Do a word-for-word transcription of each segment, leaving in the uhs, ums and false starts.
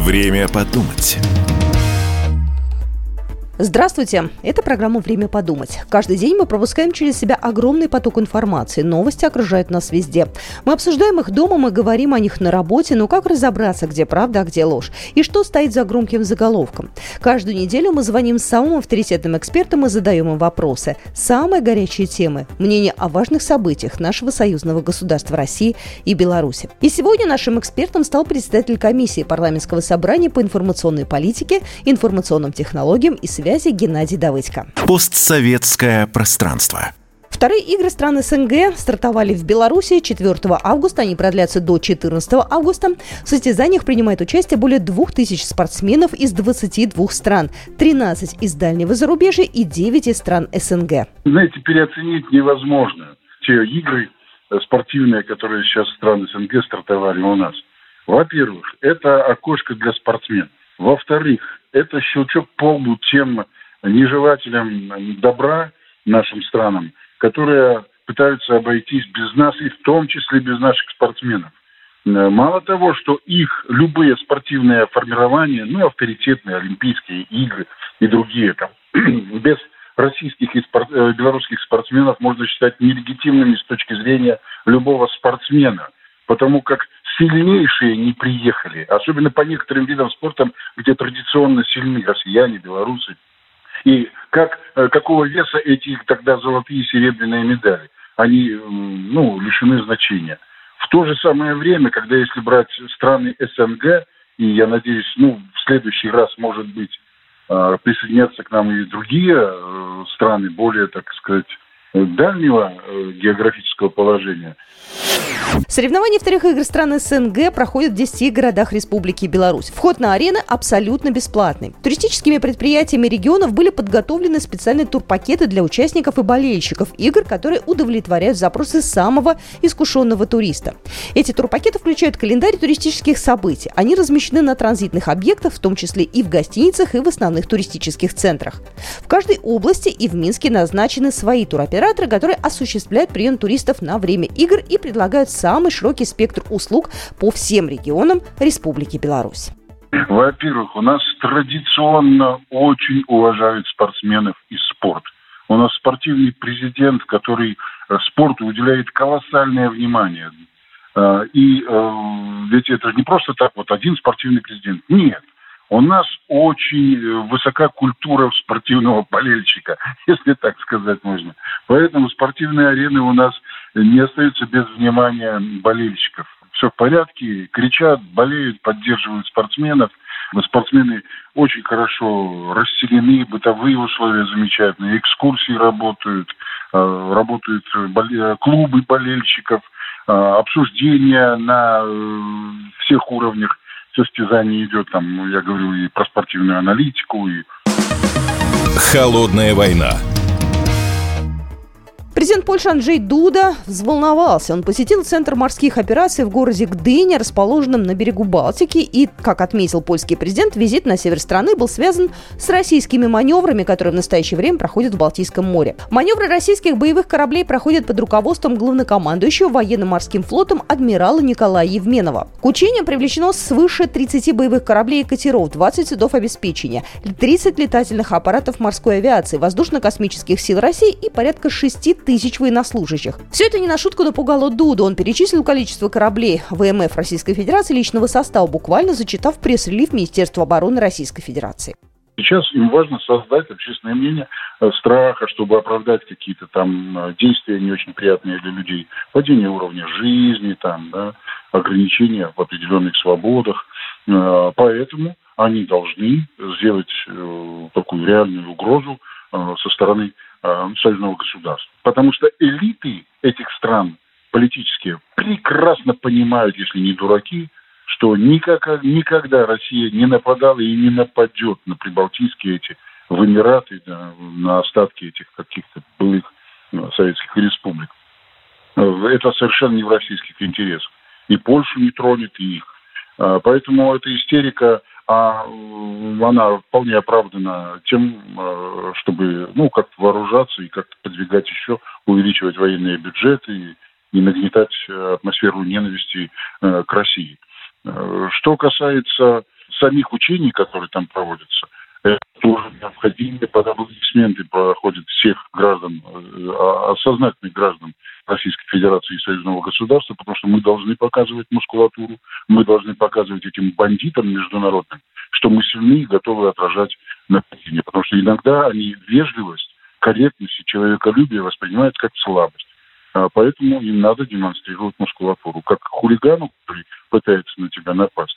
Время подумать. Здравствуйте! Это программа «Время подумать». Каждый день мы пропускаем через себя огромный поток информации. Новости окружают нас везде. Мы обсуждаем их дома, мы говорим о них на работе. Но как разобраться, где правда, а где ложь? И что стоит за громким заголовком? Каждую неделю мы звоним самым авторитетным экспертам и задаем им вопросы. Самые горячие темы – мнения о важных событиях нашего союзного государства России и Беларуси. И сегодня нашим экспертом стал председатель комиссии парламентского собрания по информационной политике, информационным технологиям и связи Геннадий Давыдько. Постсоветское пространство. Вторые игры стран СНГ стартовали в Беларуси четвёртого августа. Они продлятся до четырнадцатого августа. В состязаниях принимает участие более двух тысяч спортсменов из двадцати двух стран. тринадцать из дальнего зарубежья и девять из стран СНГ. Знаете, переоценить невозможно те игры спортивные, которые сейчас страны СНГ стартовали у нас. Во-первых, это окошко для спортсменов. Во-вторых, это щелчок по лбу тем нежелателям добра нашим странам, которые пытаются обойтись без нас и в том числе без наших спортсменов. Мало того, что их любые спортивные формирования, ну, авторитетные Олимпийские игры и другие, там, без российских и спорт, белорусских спортсменов можно считать нелегитимными с точки зрения любого спортсмена, потому как сильнейшие не приехали, особенно по некоторым видам спорта, где традиционно сильны россияне, белорусы. И как, какого веса эти тогда золотые и серебряные медали? Они, ну, лишены значения. В то же самое время, когда если брать страны СНГ, и я надеюсь, ну, в следующий раз, может быть, присоединятся к нам и другие страны, более, так сказать, дальнего географического положения. Соревнования вторых игр стран СНГ проходят в десяти городах Республики Беларусь. Вход на арены абсолютно бесплатный. Туристическими предприятиями регионов были подготовлены специальные турпакеты для участников и болельщиков игр, которые удовлетворяют запросы самого искушенного туриста. Эти турпакеты включают календарь туристических событий. Они размещены на транзитных объектах, в том числе и в гостиницах, и в основных туристических центрах. В каждой области и в Минске назначены свои туроператоры, которые осуществляют прием туристов на время игр и предлагают самый широкий спектр услуг по всем регионам Республики Беларусь. Во-первых, у нас традиционно очень уважают спортсменов и спорт. У нас спортивный президент, который спорту уделяет колоссальное внимание. И ведь это же не просто так, вот один спортивный президент. Нет. У нас очень высока культура спортивного болельщика, если так сказать можно. Поэтому спортивные арены у нас не остаются без внимания болельщиков. Все в порядке, кричат, болеют, поддерживают спортсменов. Спортсмены очень хорошо расселены, бытовые условия замечательные, экскурсии работают, работают клубы болельщиков, обсуждения на всех уровнях. Состязание идет, там, я говорю, и про спортивную аналитику, и... Холодная война. Президент Польши Анджей Дуда взволновался. Он посетил Центр морских операций в городе Гдыня, расположенном на берегу Балтики. И, как отметил польский президент, визит на север страны был связан с российскими маневрами, которые в настоящее время проходят в Балтийском море. Маневры российских боевых кораблей проходят под руководством главнокомандующего военно-морским флотом адмирала Николая Евменова. К учениям привлечено свыше тридцати боевых кораблей и катеров, двадцать судов обеспечения, тридцать летательных аппаратов морской авиации, воздушно-космических сил России и порядка шести тысяч военнослужащих. Все это не на шутку напугало Дуду. Он перечислил количество кораблей ВМФ Российской Федерации личного состава, буквально зачитав пресс-релиз Министерства обороны Российской Федерации. Сейчас им важно создать общественное мнение страха, чтобы оправдать какие-то там действия не очень приятные для людей. Падение уровня жизни, там, да, ограничения в определенных свободах. Поэтому они должны сделать такую реальную угрозу со стороны союзного государства. Потому что элиты этих стран политические прекрасно понимают, если не дураки, что никак, никогда Россия не нападала и не нападет на прибалтийские эти, в Эмираты, да, на остатки этих каких-то былых советских республик. Это совершенно не в российских интересах. И Польшу не тронет, и их. Поэтому эта истерика, она вполне оправдана тем, чтобы, ну, как-то вооружаться и как-то подвигать еще, увеличивать военные бюджеты и, и нагнетать атмосферу ненависти к России. Что касается самих учений, которые там проводятся, это тоже необходимые под аплодисменты проходят всех граждан, осознательных граждан Российской Федерации и союзного государства, потому что мы должны показывать мускулатуру, мы должны показывать этим бандитам международным, что мы сильны и готовы отражать нападение. Потому что иногда они вежливость, корректность и человеколюбие воспринимают как слабость. Поэтому им надо демонстрировать мускулатуру. Как хулигану, который пытается на тебя напасть,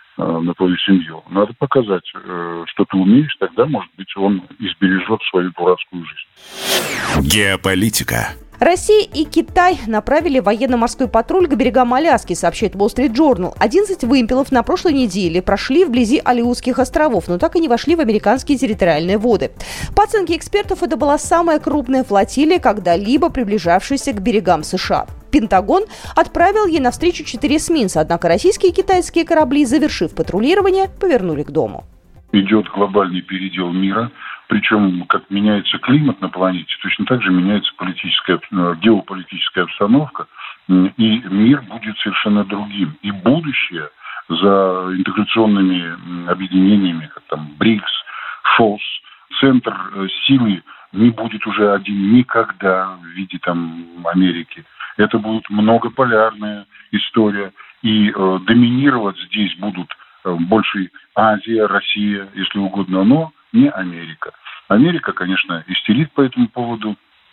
на твою семью, надо показать, что ты умеешь, тогда, может быть, он избережет свою дурацкую жизнь. Геополитика. Россия и Китай направили военно-морской патруль к берегам Аляски, сообщает Wall Street Journal. одиннадцать вымпелов на прошлой неделе прошли вблизи Алиутских островов, но так и не вошли в американские территориальные воды. По оценке экспертов, это была самая крупная флотилия, когда-либо приближавшаяся к берегам США. Пентагон отправил ей навстречу четыре эсминца, однако российские и китайские корабли, завершив патрулирование, повернули к дому. Идет глобальный передел мира. Причем, как меняется климат на планете, точно так же меняется политическая, геополитическая обстановка, и мир будет совершенно другим. И будущее за интеграционными объединениями, как там БРИКС, ШОС, центр силы не будет уже один никогда в виде там Америки. Это будет многополярная история, и э, доминировать здесь будут э, больше Азия, Россия, если угодно, но не Америка. Америка, конечно, истерит по этому поводу,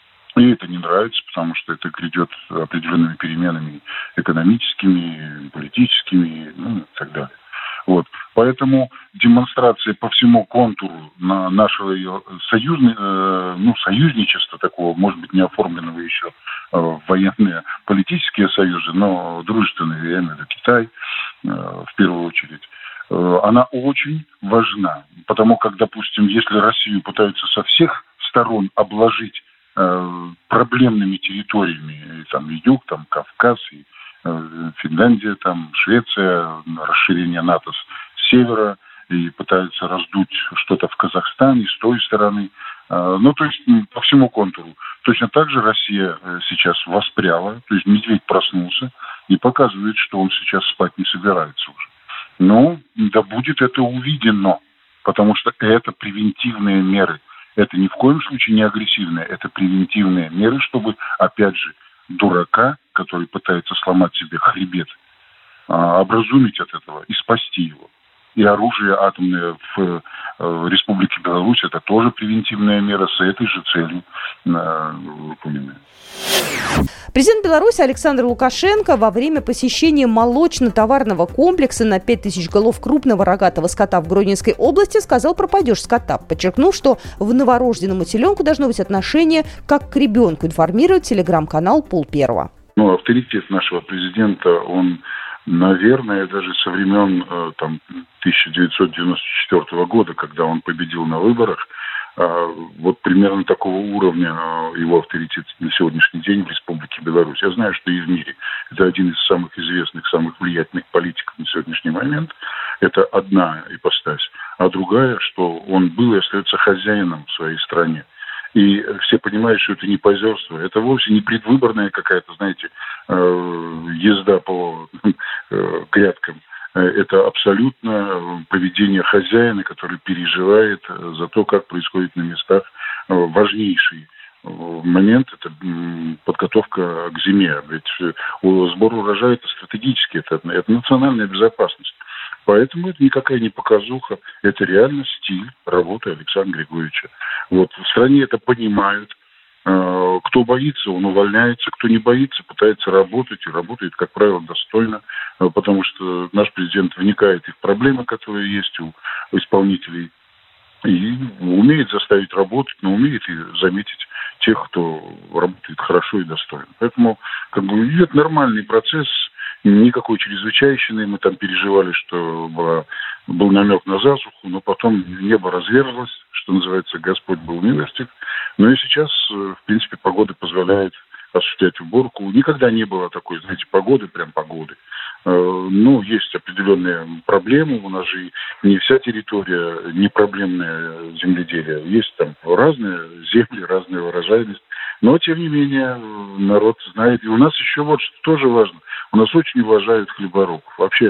и это не нравится, потому что это грядет определенными переменами экономическими, политическими, ну и так далее. Вот. Поэтому демонстрация по всему контуру на нашего союзни, э, ну, союзничества такого, может быть, не оформленного еще э, в военные политические союзы, но дружественные, я имею в виду Китай э, в первую очередь, она очень важна, потому как, допустим, если Россию пытаются со всех сторон обложить э, проблемными территориями, и, там и юг, там Кавказ, и э, Финляндия, там Швеция, расширение НАТО с севера, и пытаются раздуть что-то в Казахстане с той стороны, э, ну то есть по всему контуру. Точно так же Россия сейчас воспряла, то есть медведь проснулся и показывает, что он сейчас спать не собирается уже. Ну, да будет это увидено, потому что это превентивные меры. Это ни в коем случае не агрессивные, это превентивные меры, чтобы, опять же, дурака, который пытается сломать себе хребет, образумить от этого и спасти его. И оружие атомное в Республике Беларусь – это тоже превентивная мера с этой же целью выполненная. Президент Беларуси Александр Лукашенко во время посещения молочно-товарного комплекса на пять тысяч голов крупного рогатого скота в Гродненской области сказал про падеж скота, подчеркнув, что в новорожденному теленку должно быть отношение как к ребенку, информирует телеграм-канал Пол Первого. Ну, авторитет нашего президента, он, наверное, даже со времен там, тысяча девятьсот девяносто четвёртого года, когда он победил на выборах, вот примерно такого уровня его авторитет на сегодняшний день в Республике Беларусь. Я знаю, что и в мире. Это один из самых известных, самых влиятельных политиков на сегодняшний момент. Это одна ипостась. А другая, что он был и остается хозяином в своей стране. И все понимают, что это не позерство. Это вовсе не предвыборная какая-то, знаете, езда по грядкам. Это абсолютно поведение хозяина, который переживает за то, как происходит на местах важнейший момент. Это подготовка к зиме. Ведь сбор урожая – это стратегически, это, это национальная безопасность. Поэтому это никакая не показуха, это реально стиль работы Александра Григорьевича. Вот, в стране это понимают. Кто боится, он увольняется, кто не боится, пытается работать и работает, как правило, достойно, потому что наш президент вникает в проблемы, которые есть у исполнителей, и умеет заставить работать, но умеет и заметить тех, кто работает хорошо и достойно. Поэтому как бы, идет нормальный процесс, никакой чрезвычайщины, мы там переживали, что была, был намек на засуху, но потом небо разверзлось, что называется, Господь был милостив. Но и сейчас, в принципе, погода позволяет осуществлять уборку. Никогда не было такой, знаете, погоды, прям погоды. Ну, есть определенные проблемы. У нас же не вся территория не проблемное земледелие. Есть там разные земли, разная урожайность. Но, тем не менее, народ знает. И у нас еще вот что тоже важно. У нас очень уважают хлеборобов. Вообще,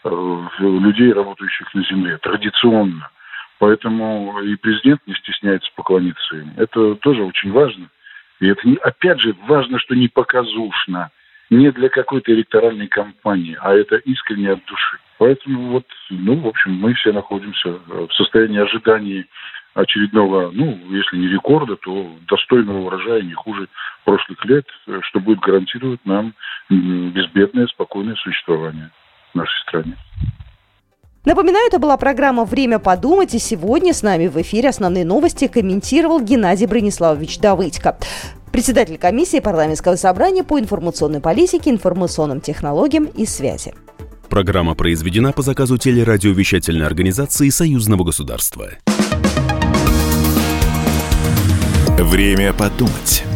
людей, работающих на земле, традиционно. Поэтому и президент не стесняется поклониться им. Это тоже очень важно. И это, не, опять же, важно, что не показушно, не для какой-то электоральной кампании, а это искренне от души. Поэтому вот, ну, в общем, мы все находимся в состоянии ожидания очередного, ну, если не рекорда, то достойного урожая, не хуже прошлых лет, что будет гарантировать нам безбедное, спокойное существование в нашей стране. Напоминаю, это была программа «Время подумать», и сегодня с нами в эфире основные новости комментировал Геннадий Брониславович Давыдько, председатель комиссии парламентского собрания по информационной политике, информационным технологиям и связи. Программа произведена по заказу телерадиовещательной организации Союзного государства. Время подумать.